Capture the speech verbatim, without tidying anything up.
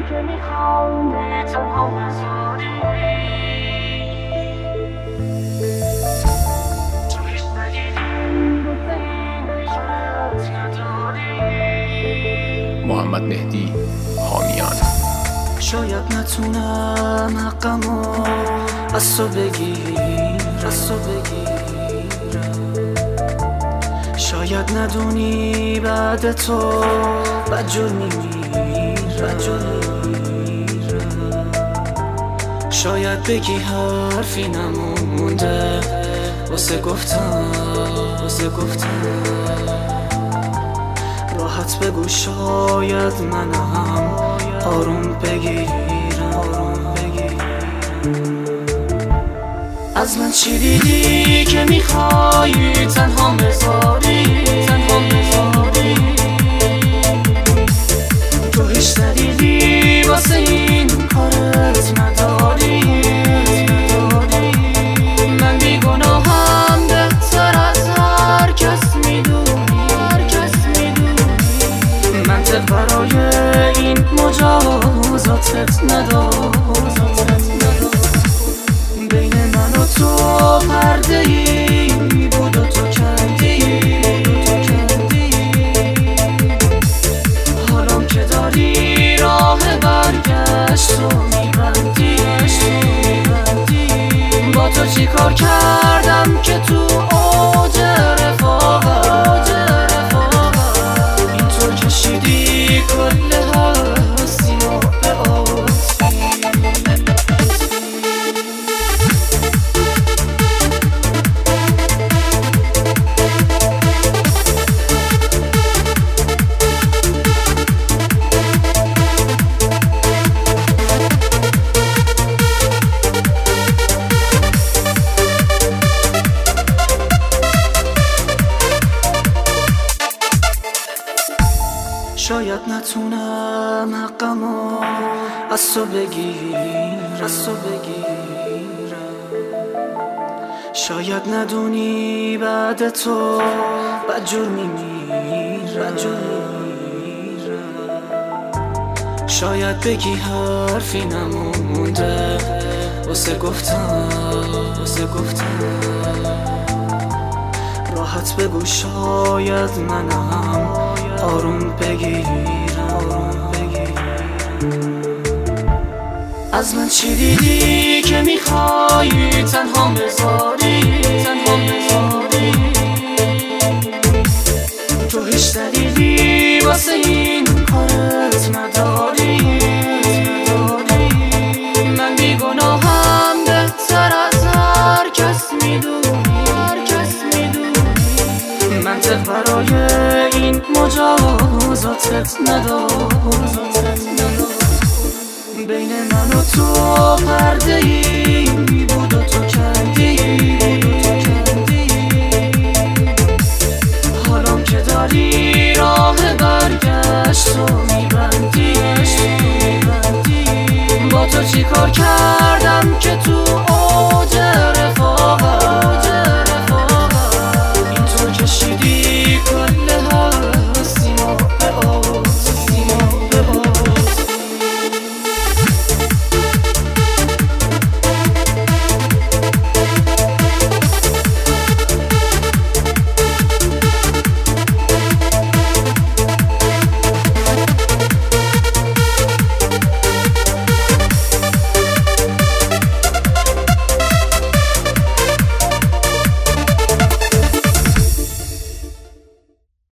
که میخوای تنها بذاری تو هیچ ندیدی واسه این حیرت نداری. محمد مهدی حامیان. شاید نتونم حقمو از تو بگیرم، از تو بگیرم. شاید ندونی بعد تو بدجور میمیرم. شاید بگی حرفی نمونده واسه گفتن، واسه گفتن. راحت بگو شاید منم آروم بگیرم، آروم بگیرم. از من چی دیدی که میخوای تنها بذاری، تنها بذاری. تو هیچ دلیلی واسه این کارت نداری. من بیگناهم بهتر از هر کس میدونی، هر کس میدونی. منطق برای این مجازاتت ندار. بین من و تو پرده ای بود و تو کندی. حالا که داری راه برگشت رو میبندی. با تو چی کار کردم که تو اوج رفاقت اینطور کشیدی کل هستی رو به آسی. شاید نتونم حقمو از تو بگیرم، از تو بگیرم. شاید ندونی بعد تو بدجور میمیرم. شاید بگی حرفی نمونده واسه گفتن، واسه گفتن. راحت بگو شاید منم آروم بگیرم، آروم بگیرم. از من چی دیدی که میخوای تنها بذاری، تنها بذاری. تو هیچ دلیلی واسه این کارت نداری. من بیگناهم بهتر از هر کس میدونی، هر کس میدونی. منطق برای این مجازاتت ندار. بین من و تو پرده ای بود و تو کندی. حالا که داری راه برگشت رو میبندی. با تو چی کار کردم که تو